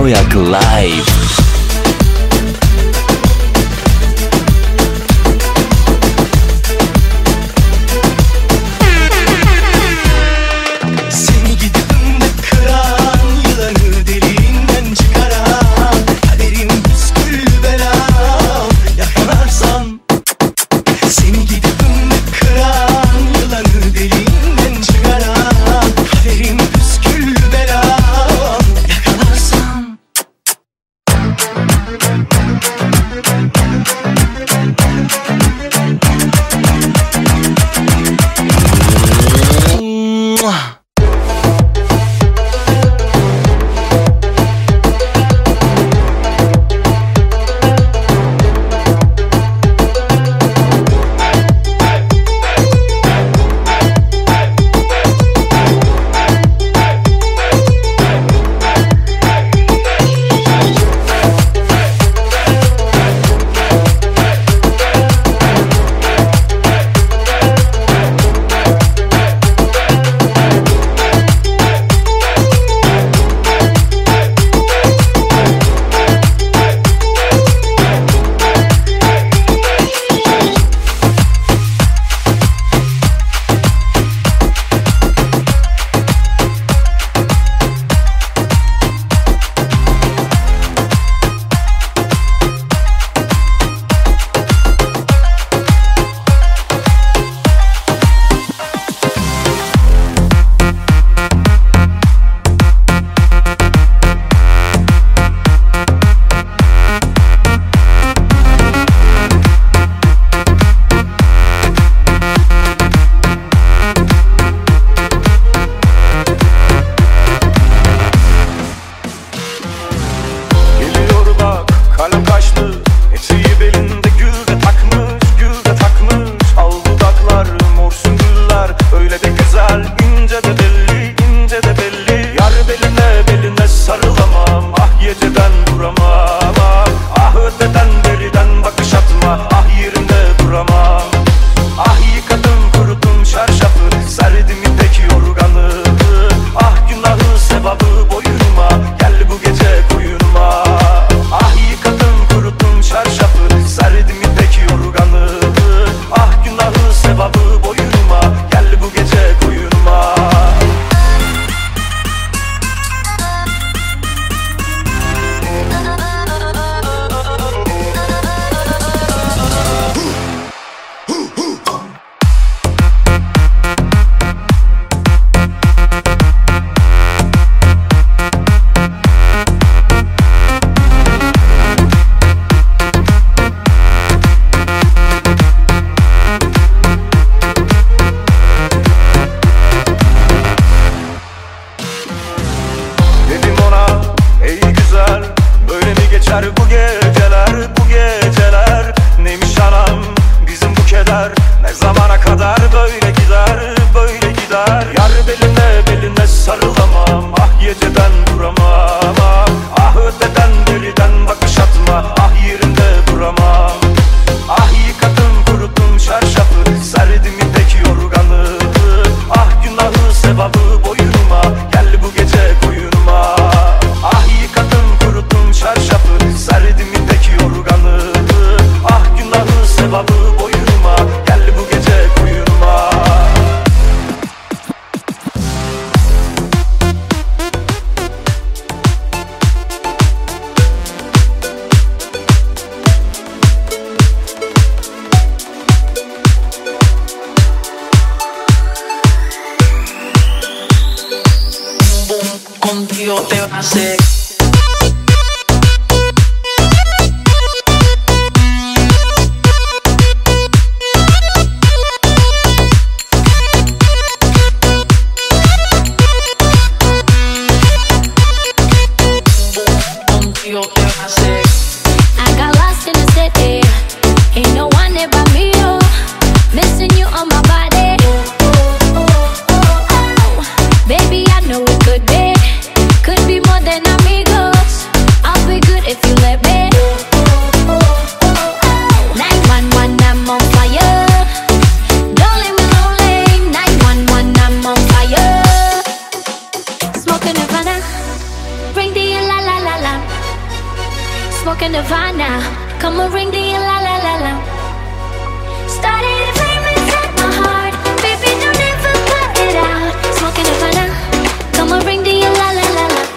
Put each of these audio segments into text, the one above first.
Noyak Live. Contigo te va a hacer. Contigo te va a hacer. I got lost in the city. Ain't no one there but me, oh. Missing you on my body. Baby, I know it could be. Could be more than amigos. I'll be good if you let me. 911, I'm on fire. Don't leave me lonely. 911, I'm on fire. Smoking Havana. Bring the la la la la. smoking Nirvana. Come and ring the la la la la. Started a flame inside my heart. Baby, don't ever put it out. Smoking Nirvana. Come and ring the la la la la.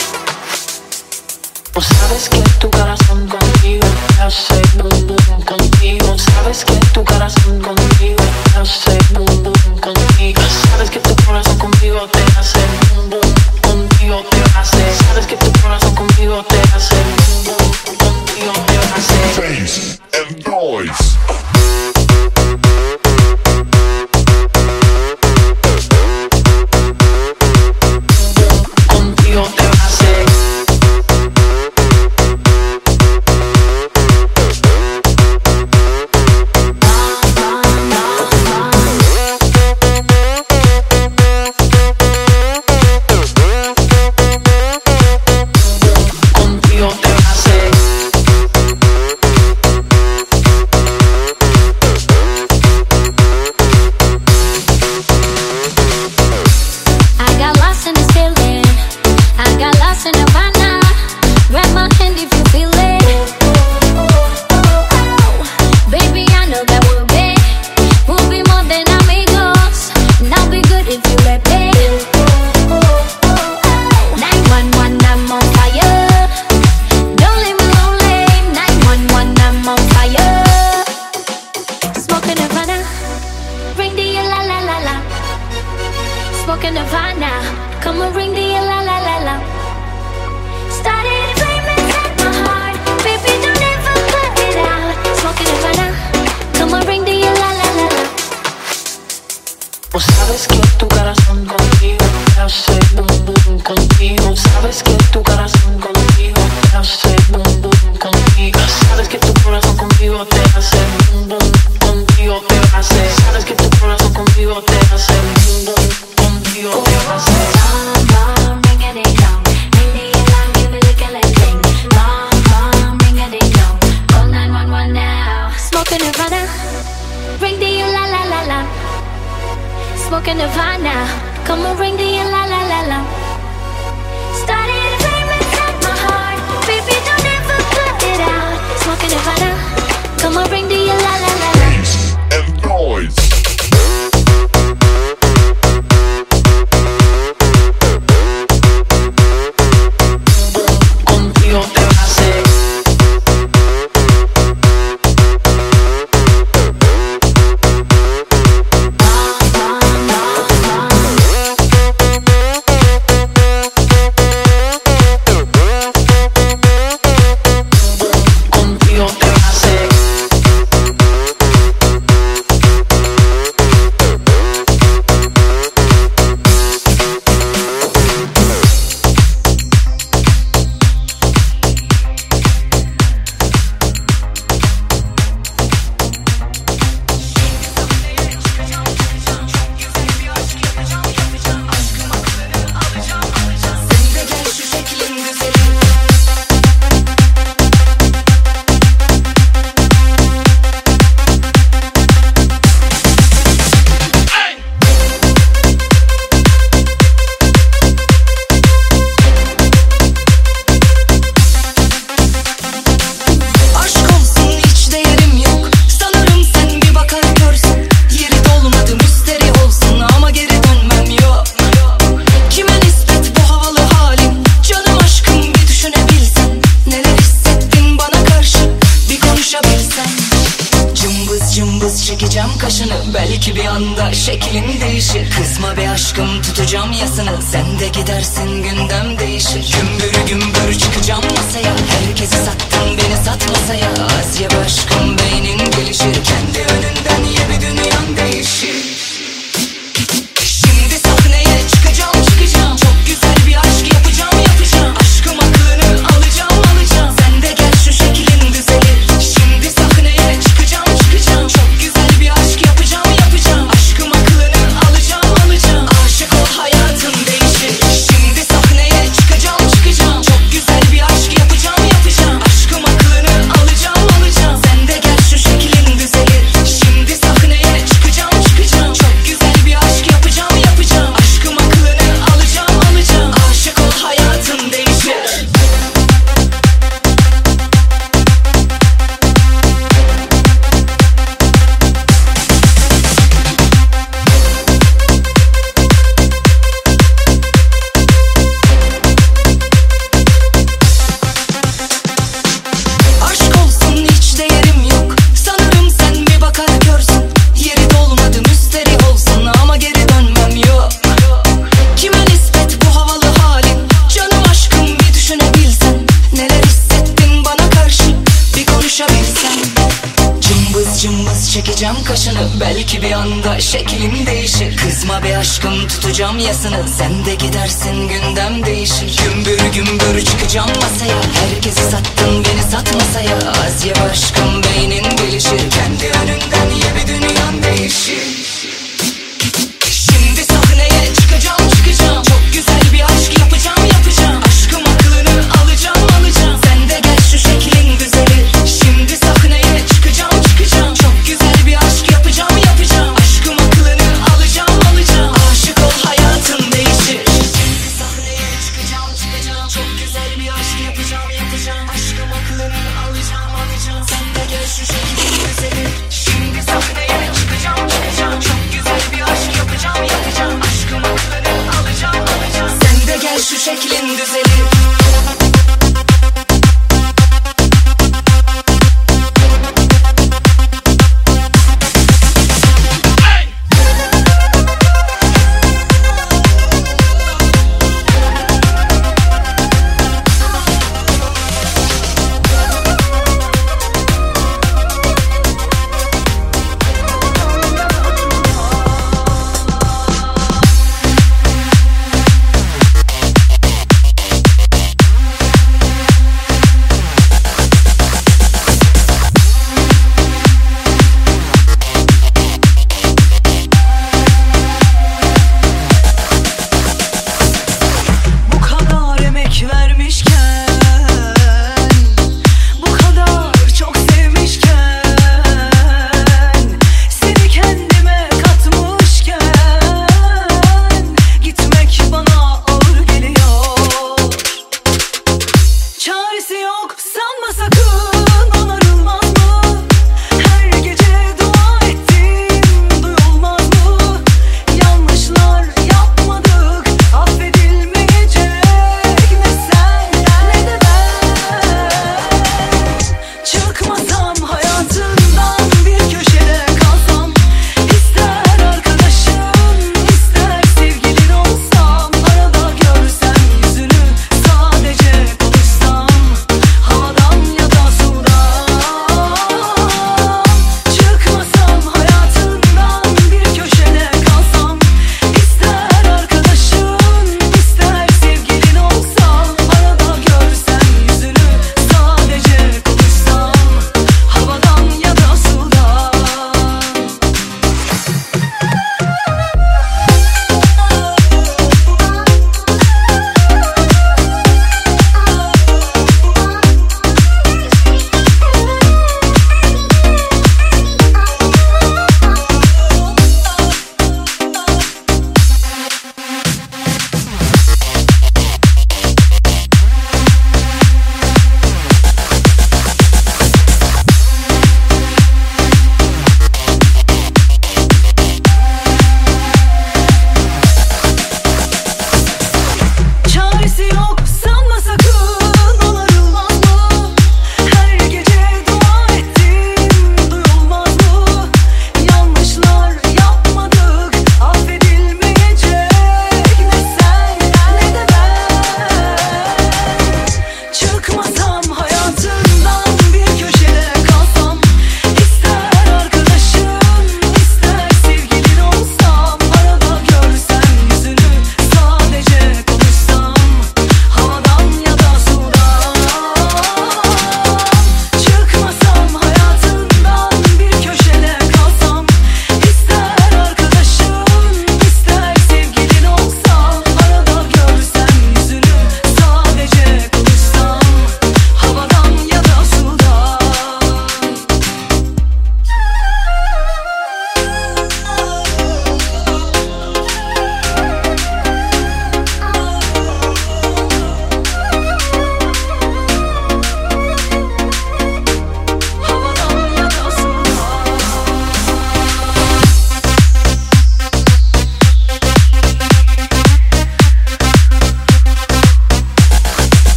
Sabes que tu corazón conmigo hace boom boom contigo. Sabes que tu corazón conmigo hace boom boom contigo. Sabes que tu corazón conmigo te hace boom boom contigo te hace. Sabes que tu corazón conmigo te hace boom boom contigo te hace. Bass and noise. Contigo te hace. Smoking Nirvana, come and ring the la la la la. Started a flame inside my heart. Baby, don't ever put it out. Smoking Nirvana, come and ring the la la la la. Sabes que tu corazón contigo hace boom boom contigo. Sabes que tu corazón contigo hace boom boom contigo. Sabes que tu corazón contigo te hace boom boom contigo te hace. Sabes que tu corazón contigo te hace boom boom contigo te hace. Mom, ring a ding dong, ring the alarm, give me lick a lick ding. Mom, ring a ding dong, call 911 now. Smoking Nirvana, ring the la la la la. Smoking Nirvana, come and ring the la la la la. Started a flame inside my heart. Baby, don't ever put it out. Smoking Nirvana, come and ring the la la la la. Bass and noise. Contigo te hace. Contigo te hace. Çekeceğim kaşını, belki bir anda şeklin değişir. Kızma be aşkım, tutacağım yasını, sen de gidersin gündem değişir. Gümbür gümbür çıkacağım masaya, herkesi sattın beni sat masaya. Az ye be aşkım, beynin gelişir, kendi önünden ye bir dünyan değişir. Şimdi sahneye çıkacağım çıkacağım, çok güzel bir aşk yapacağım yapacağım. Aşkım aklını alacağım alacağım, sen de gel şu şeklin düzelir. Şimdi sahneye çıkacağım çıkacağım, çok güzel bir aşk yapacağım yapacağım. Aşkım aklını alacağım alacağım, aşık ol hayatın değişir. Şimdi sahneye çıkacağım çıkacağım, çok güzel bir aşk yapacağım yapacağım. Aşkım aklını konuşabilsem. Cımbız cımbız çekeceğim kaşını, belki bir anda şeklin değişir. Kızma be aşkım, tutacağım yasını, sen de gidersin gündem değişir. Gümbür gümbür çıkacağım masaya, herkesi sattın beni sat masaya. Az ye aşkım, beynin gelişir, kendi önünden ye bir dünyan değişir. Şimdi sahneye çıkacağım çıkacağım, çok güzel bir aşk yapacağım yapacağım. Aşkım aklını alacağım alacağım, sen de gel şu şeklin düzelir. Şimdi sahneye çıkacağım çıkacağım, çok güzel bir aşk yapacağım yapacağım. Aşkım aklını alacağım alacağım, aşık ol hayatın değişir. Şimdi sahneye çıkacağım çıkacağım, çok güzel bir aşk yapacağım yapacağım. Aşkım aklını alacağım alacağım, sen de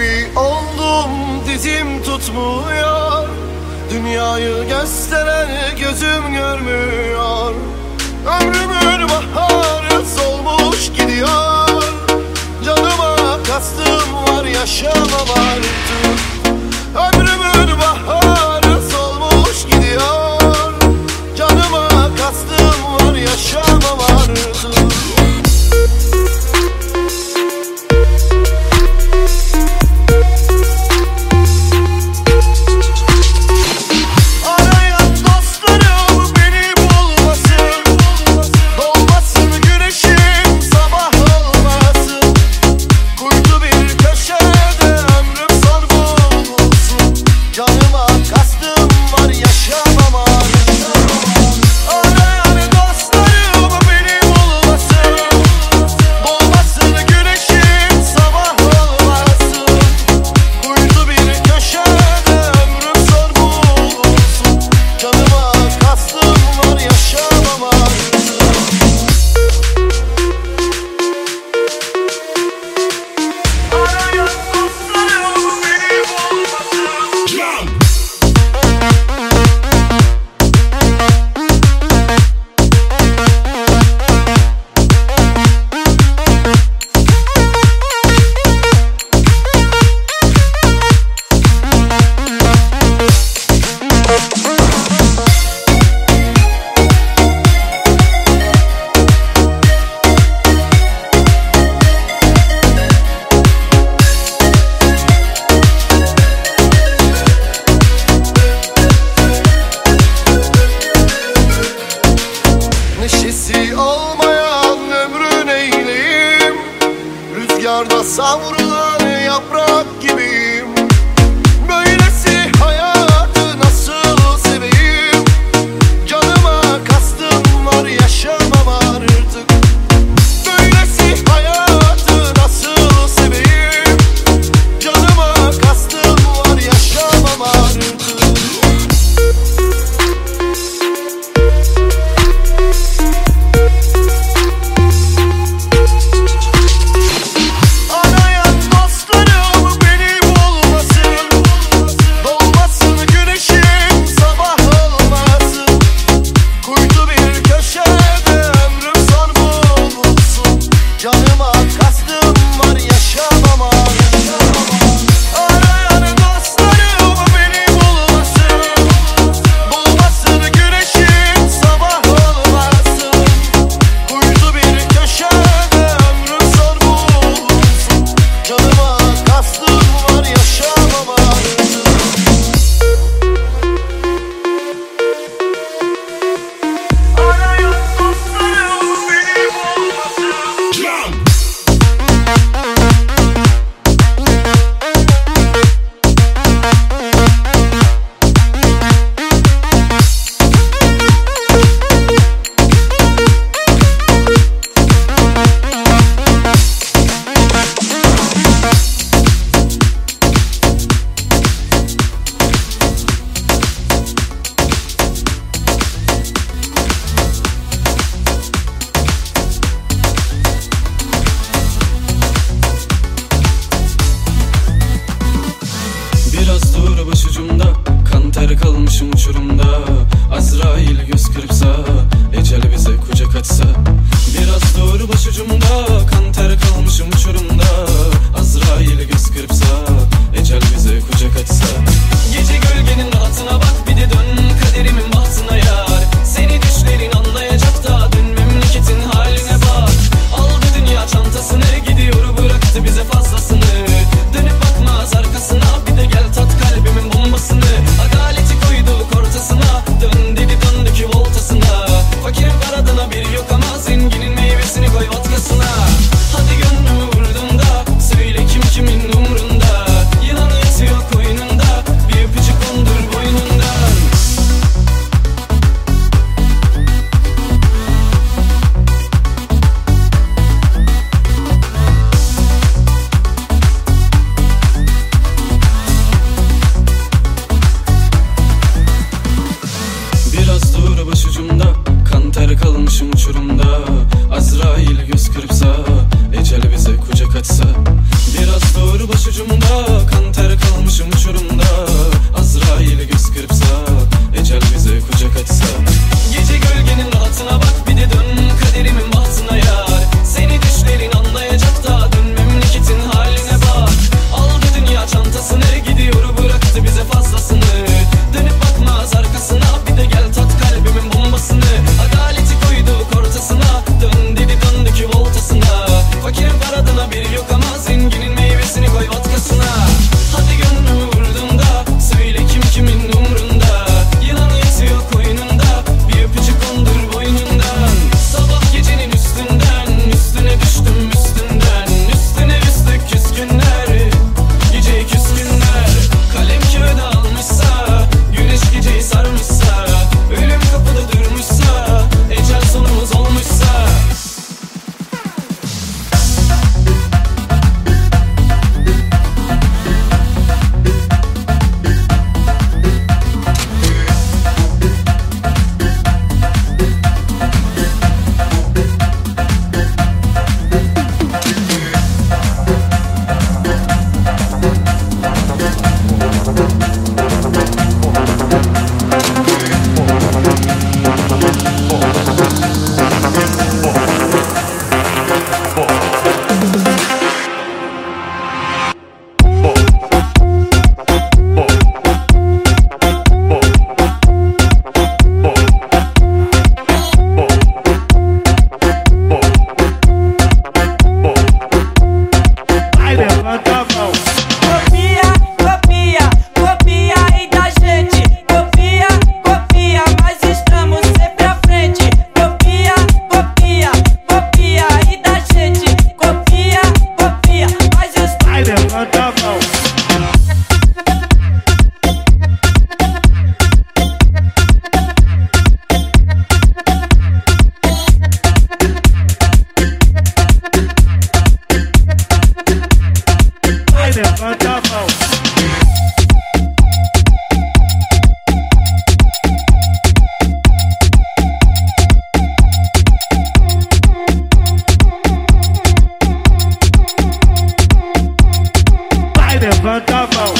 gibi oldum, dizim tutmuyor. Dünyayı gösteren gözüm görmüyor. Ömrümün baharı solmuş gidiyor. Canıma kastım var, yaşamam artık. Ömrümün baharı solmuş gidiyor. Canıma kastım var, yaşamam artık. Neşesi olmayan ömrün eyleyim. Rüzgarda savrulan yaprak gibiyim. Böylesi hayatı nasıl seveyim? Canıma kastım var, yaşamam artık. Böylesi hayatı nasıl seveyim? Canıma kastım var, yaşamam artık. Biraz dur başucumda, kan ter kalmışım uçurumda. Azrail göz kırpsa, ecel bize kucak açsa. Biraz dur başucumda, kan ter kalmışım uçurumda. Azrail göz kırpsa, ecel bize kucak açsa. Gece gölgenin rahatına bak, bir de dön kaderimin bahtına yar. Seni düşlerin anlayacak da, dün memleketin haline bak. Aldı dünya çantasını, gidiyor bıraktı bize fazlasını. Dönüp bakmaz arkasına, bir de gel tat kalbimin bombasını. Adaleti koyduk ortasına, dön dedi döndü ki voltasına. Fakirin paradına bir yok ama, zenginin meyvesini koy vodkasına. Hadi gönlümü vurdum da, söyle kim kimin umrunda. kucak açsa. Gece gölgenin rahatına bak, bir de dön kaderimin bahtına yar. Seni düşlerin anlayacak da dön memleketin haline bak. Aldı dünya çantasını, gidiyor bıraktı bize fazlasını. Dönüp bakmaz arkasına, bir de gel tat kalbimin bombasını. Adaleti koyduk ortasına, dön dedi döndü ki voltasına. Fakirin paradına bir yok ama zenginin meyvesini koy vodkasına. Hadi gönlümü vurdum da söyle kim kimin umrunda. Yılan yatıyor koynunda, bir öpücük kondur boynundan. Sabah gecenin üstünden, üstüne düştüm üstünden. Üstüne üstlük küskünler, geceyi küskünler. Kalem kağıda almışsa, güneş geceyi sarmışsa. Ölüm kapıda durmuşsa, ecel sonumuz olmuşsa. Levanta a mão.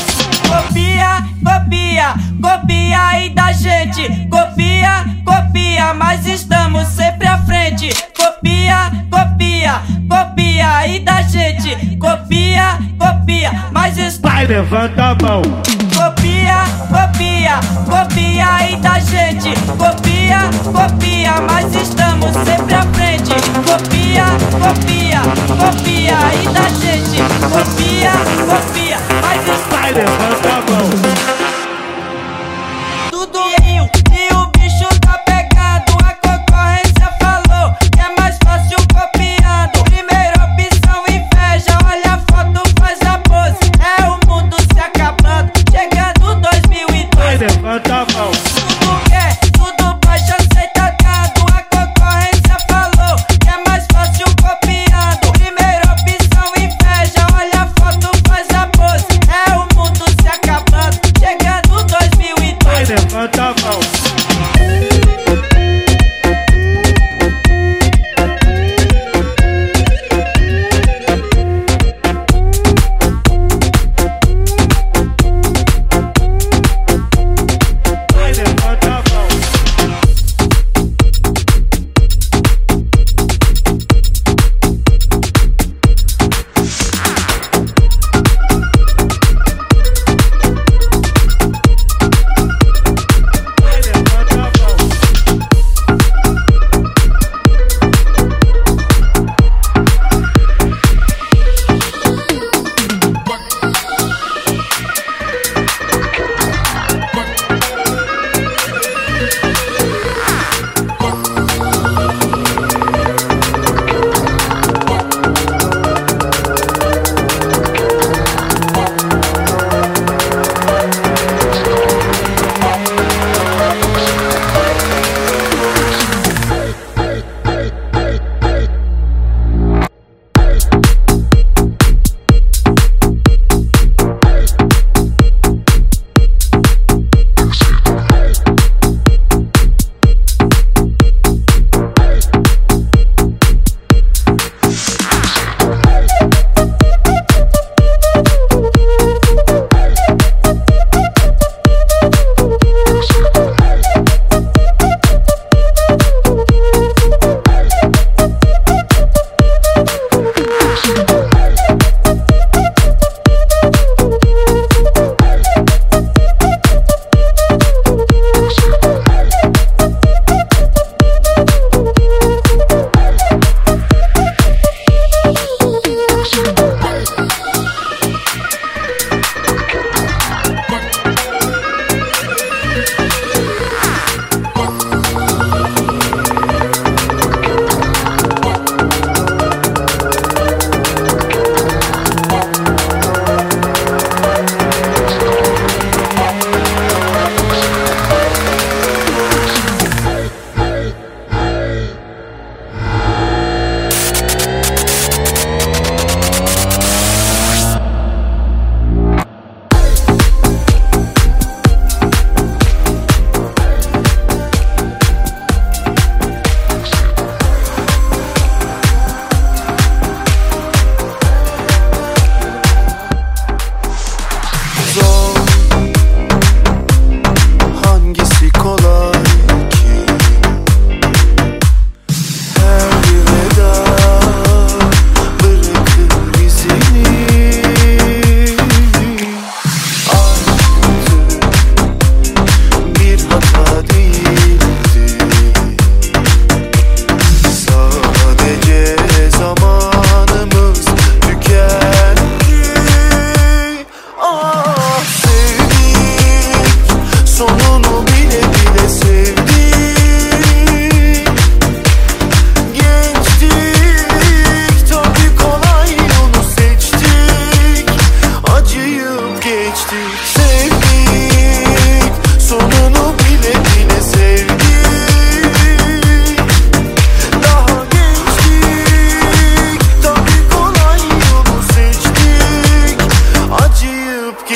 Copia, copia, copia aí da gente. Copia, copia, mas estamos sempre à frente. Copia, copia, copia aí da gente. Copia, copia, mas Vai, levanta a mão. Copia, copia, copia aí da gente. Copia, copia, mas estamos sempre à frente. Copia, copia, copia aí da gente. Copia, copia, mas Vai, levanta a mão. tudo e o bicho tá pegando. A concorrência falou que é mais fácil copiando. Primeira opção, inveja. Olha a foto, faz a pose. É o mundo se acabando. Chegando 2002. Vai, levanta a mão. Tudo quer, tudo baixa, aceita dado. A concorrência falou que é mais fácil copiando. Primeira opção, inveja. Olha a foto, faz a pose.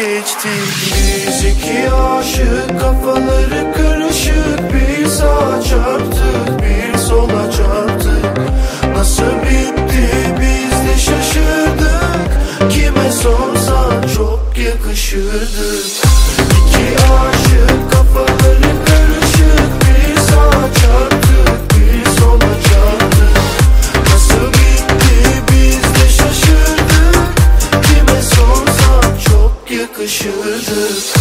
geçtik. Biz iki aşık, kafaları karışık, bir sağa çarptık, bir sola çarptık. Nasıl bitti biz de şaşırdık, kime sorsan çok yakışırdık. İki aşık, kafaları karışık, bir sağa çarptık, bir sola çarptık. Nasıl bitti biz de şaşırdık, kime sorsan çok yakışırdık.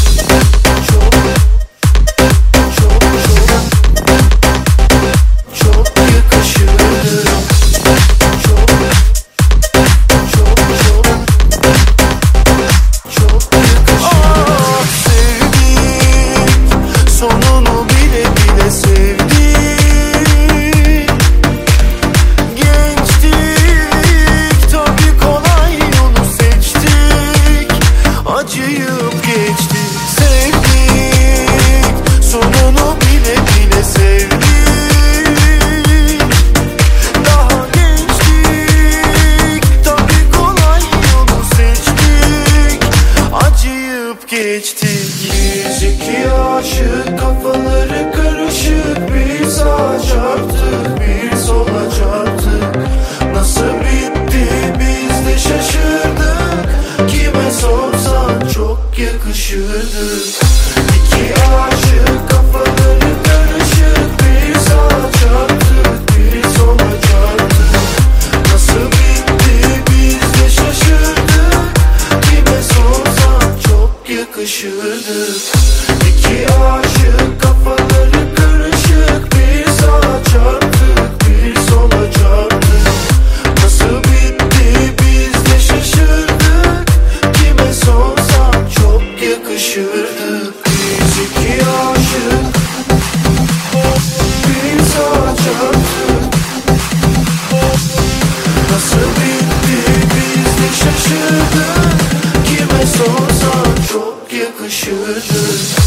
Biz iki aşık, kafaları karışık, bir sağa çarptık, bir sola çarptık. Nasıl bitti biz de şaşırdık, kime sorsan çok yakışırdık. İki aşık, kafaları karışık, bir sağa çarptık, bir sola çarptık. Nasıl bitti biz de şaşırdık, kime sorsan çok yakışırdık. İki aşık, kafaları karışık, bir sağa çarptık, bir sola çarptık. Nasıl bitti biz de şaşırdık, kime sorsan çok yakışırdık. Biz iki aşık, bir sağa çarptık. Nasıl bitti biz de şaşırdık, kime sorsan çok yakışırdık.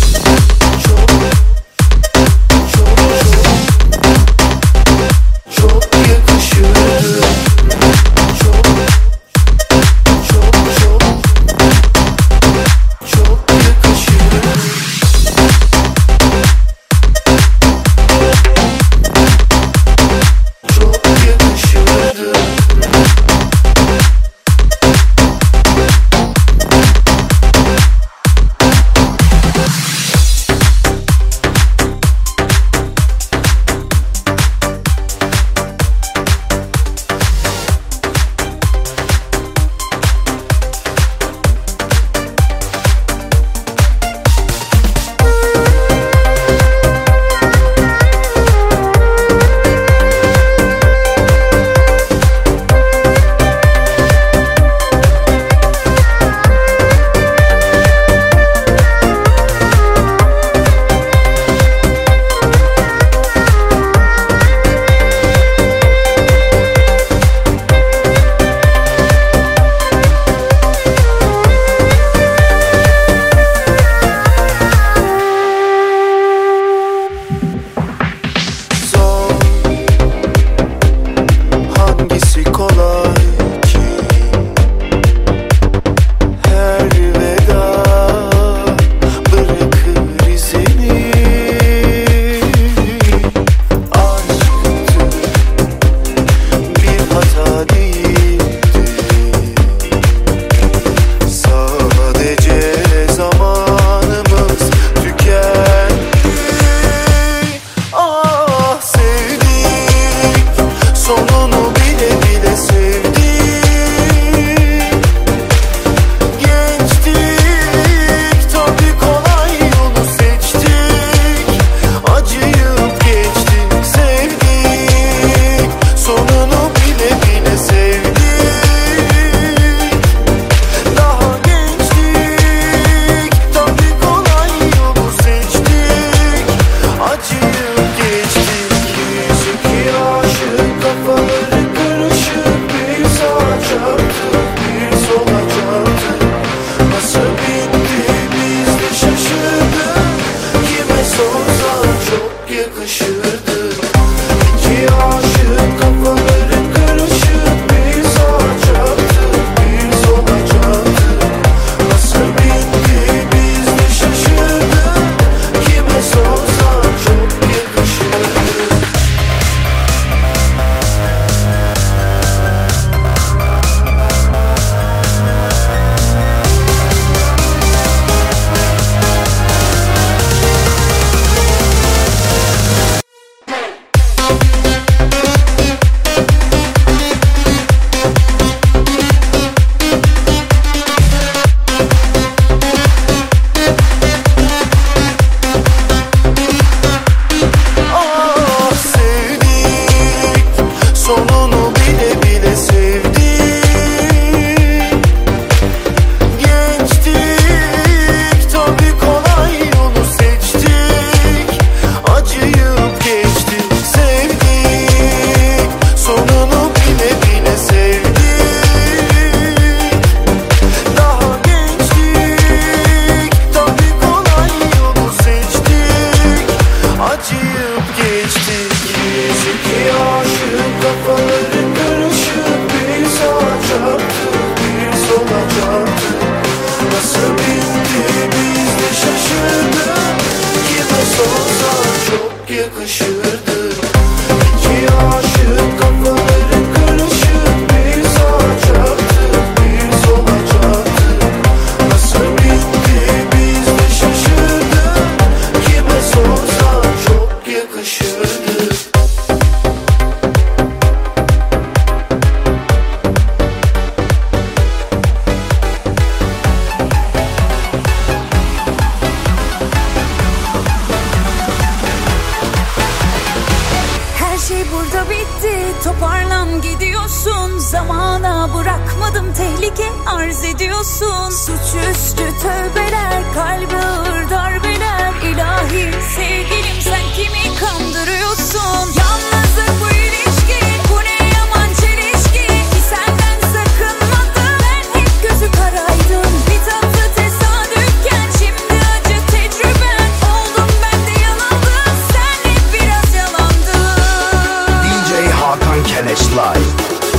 ediyorsun. Zamana bırakmadım, tehlike arz ediyorsun. Suçüstü tövbeler, kalbe ağır darbeler. İlahi sevgilim, sen kimi kandırıyorsun? Yalnızlık bu ilişki, bu ne yaman çelişki. Ki senden sakınmadım, ben hep gözü karaydım. Bir tatlı tesadüfken şimdi acı tecrüben. Oldum ben de yanıldım, sen hep biraz yalandın. DJ Hakan Keleş Live.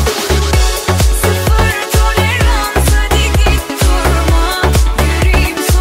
Sıfır tolerans, hadi git durma. Yüreğim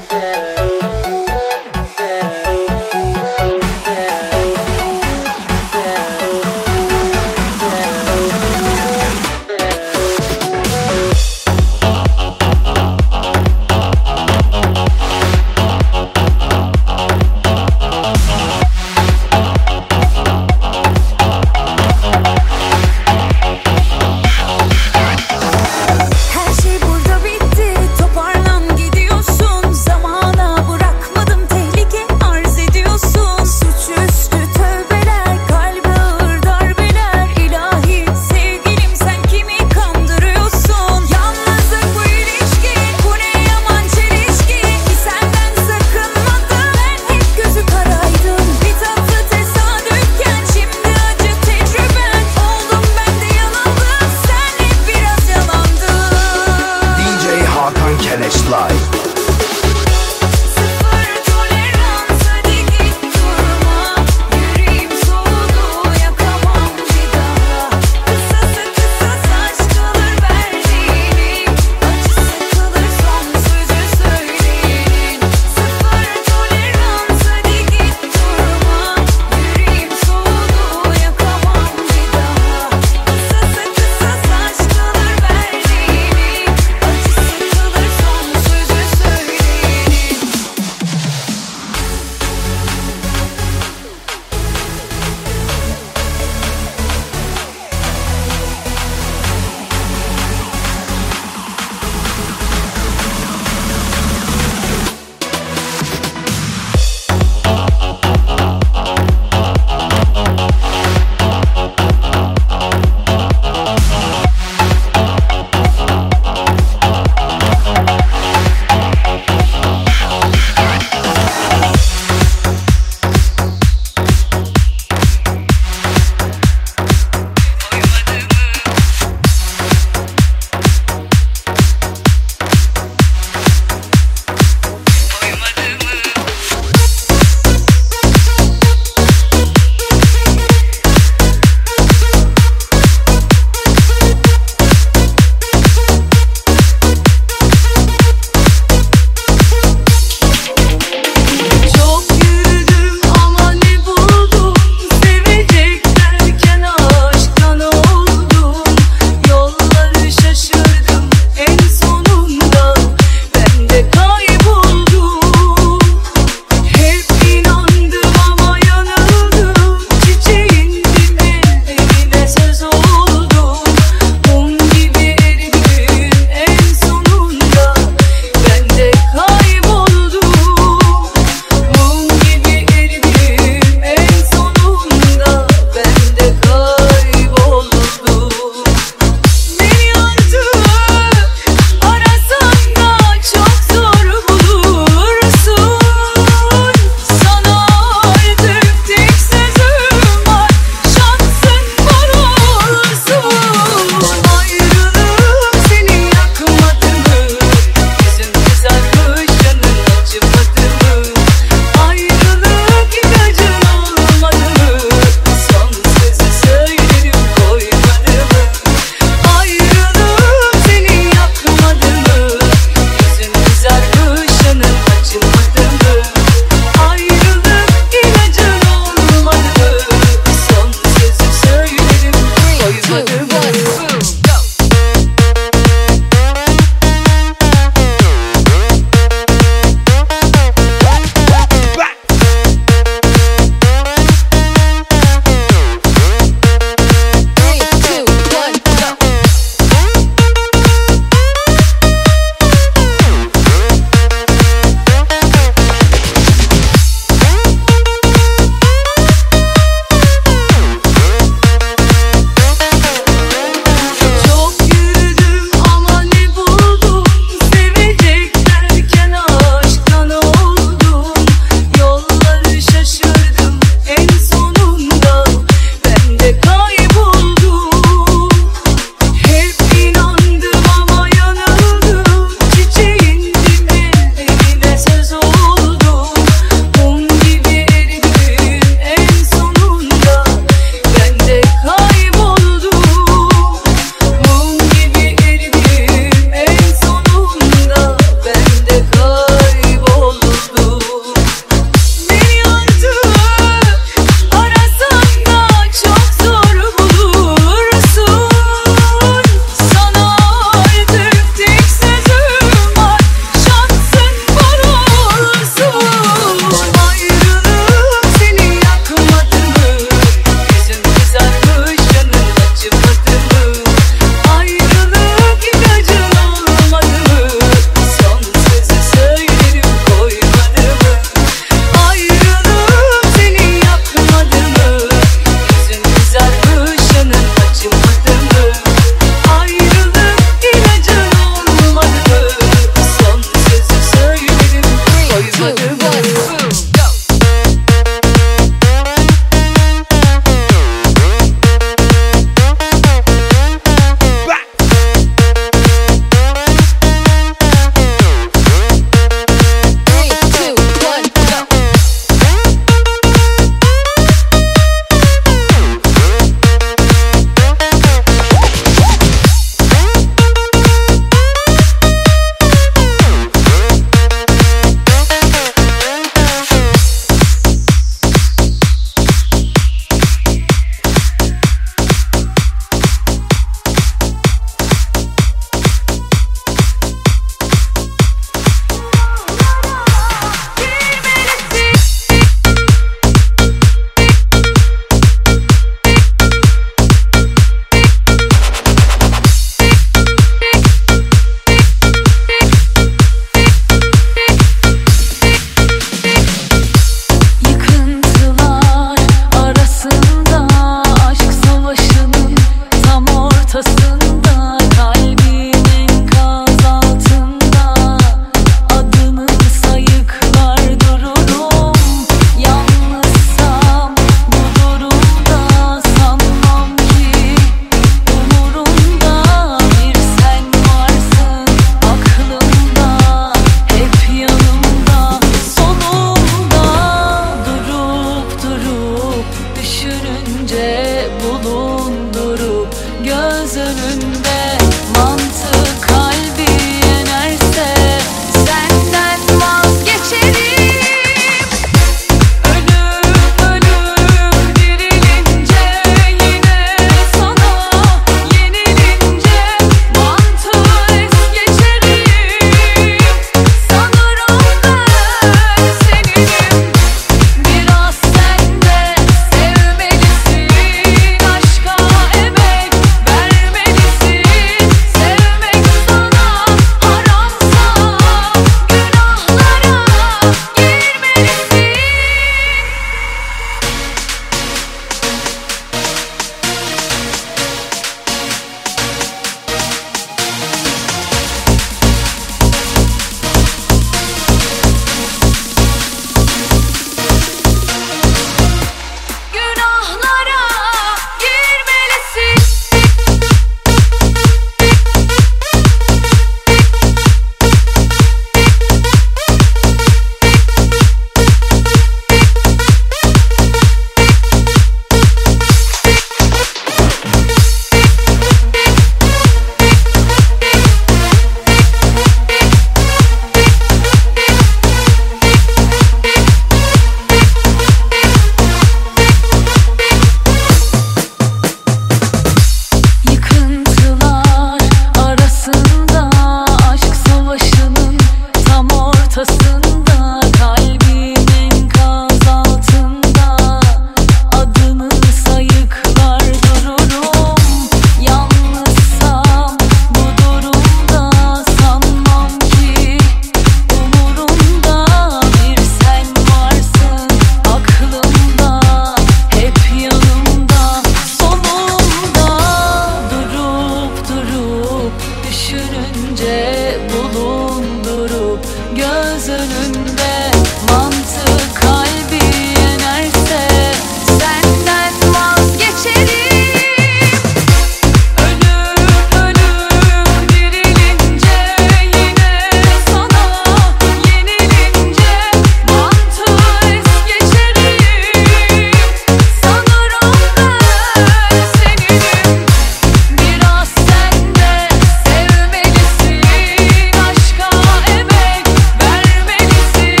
Sevmelisin, aşka emek vermelisin.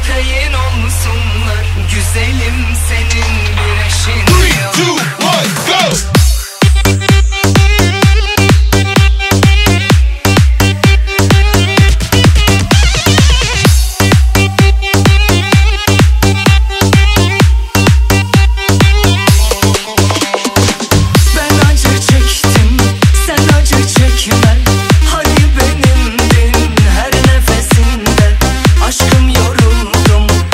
protein olsunlar. Güzelim senin bir eşin yok. 3, 2, 1, go! Hadi benimdin her nefesinde. Aşkım yoruldum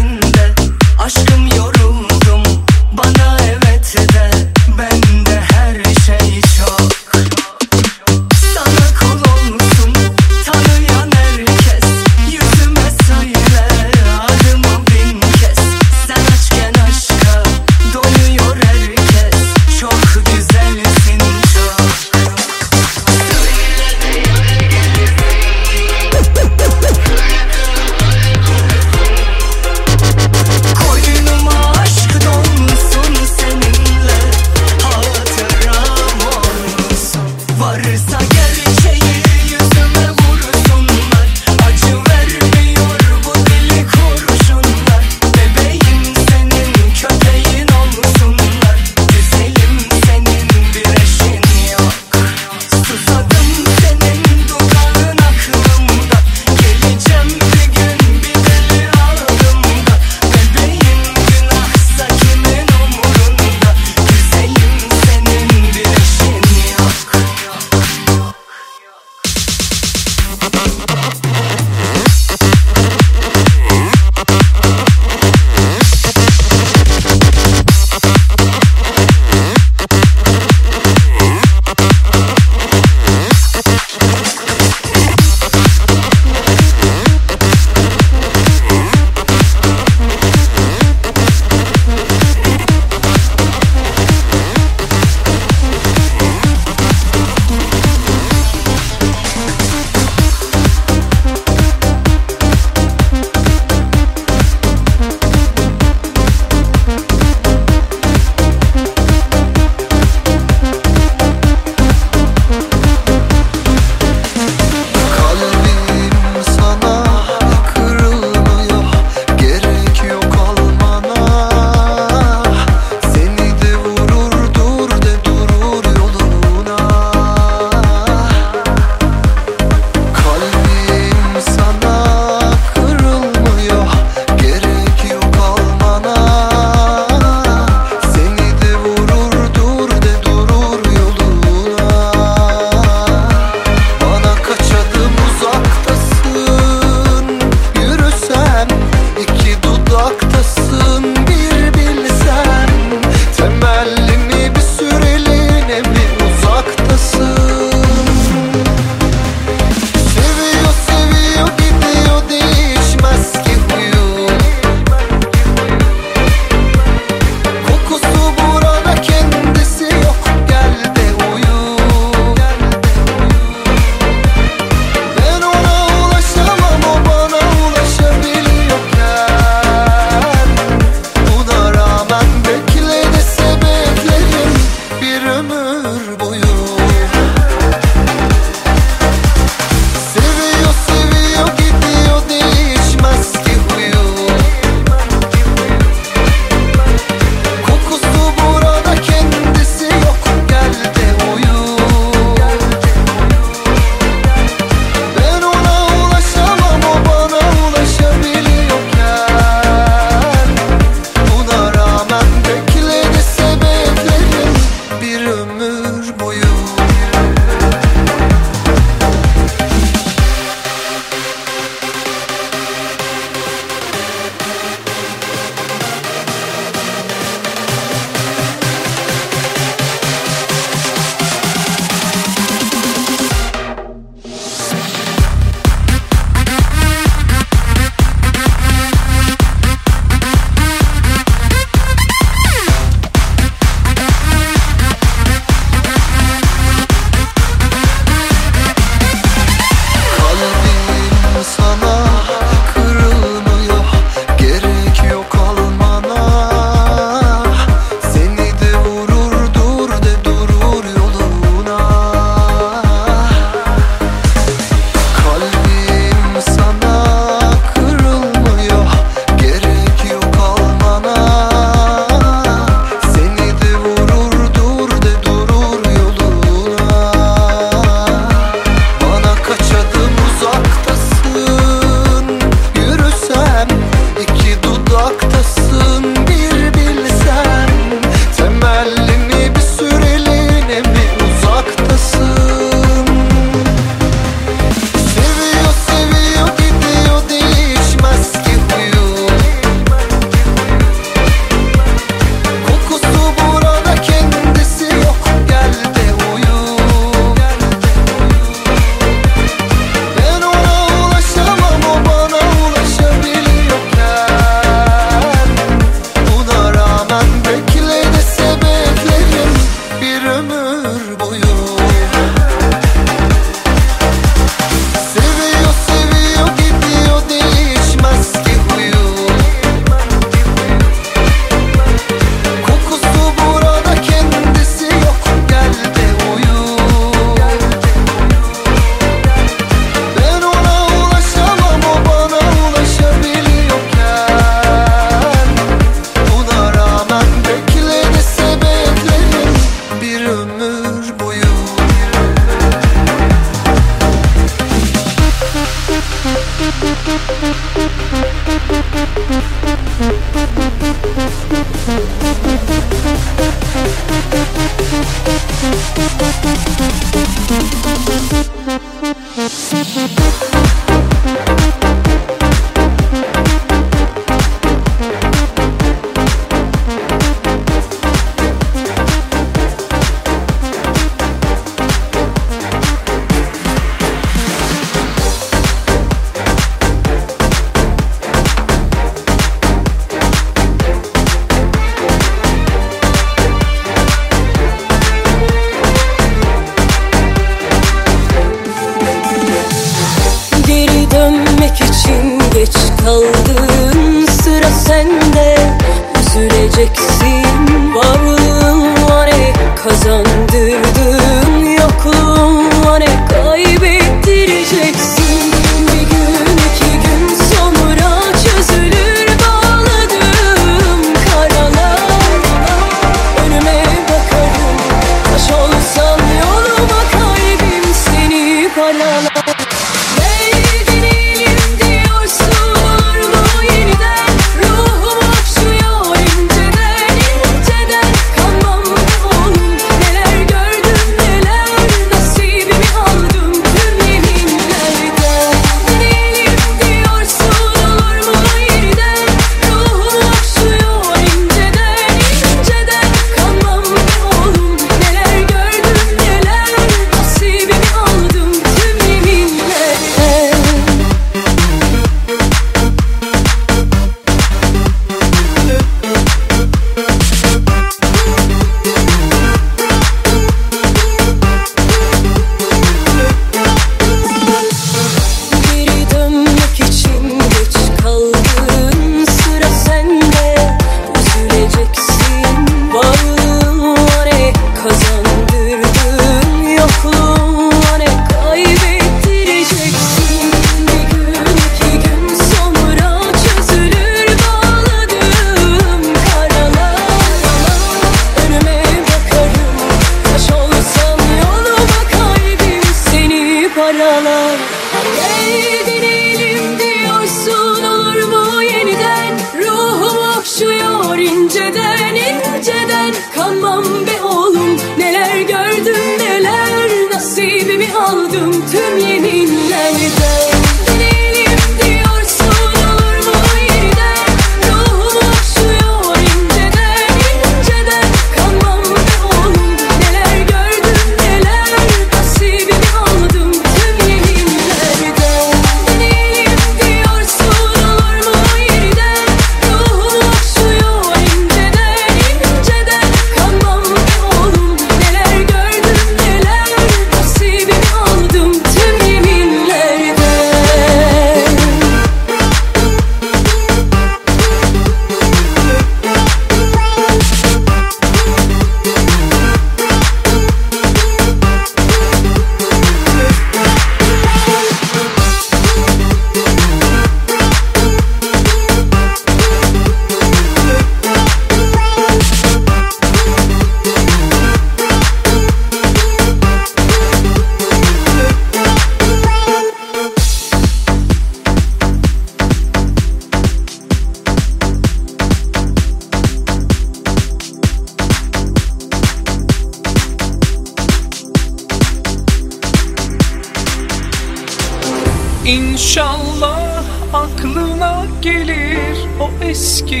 İnşallah aklına gelir o eski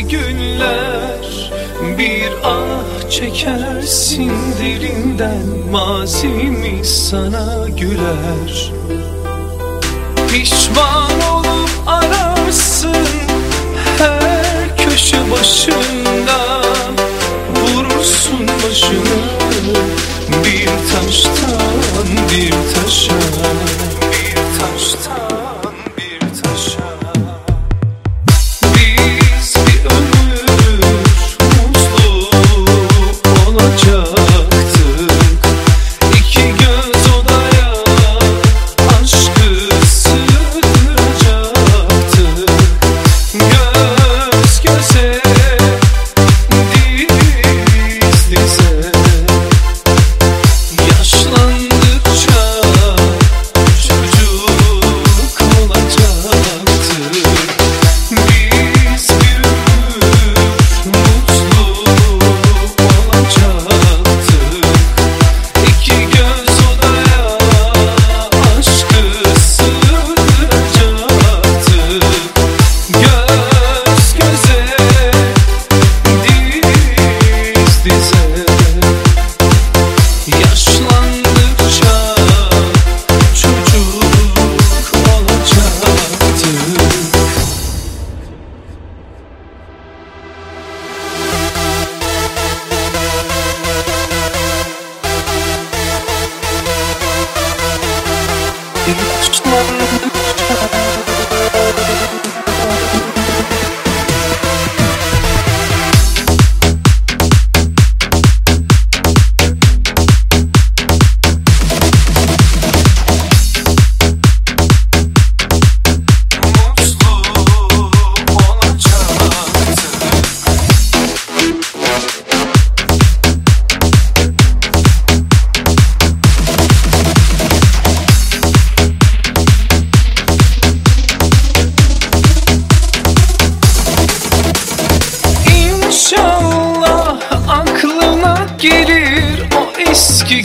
günler. Bir ah çekersin derinden, mazimiz sana güler. Pişman olup ararsın her köşe başında, vurursun başını bir taştan bir taşa, bir taştan bir taşa. Biz bir ömür mutlu olacaktık, iki göz odaya aşkı sığdıracaktık. Göz göze, diz dize, yaşlandıkça çocuk olacaktık.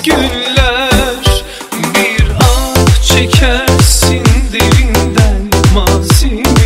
güller, bir ah çekersin derinden mazimize.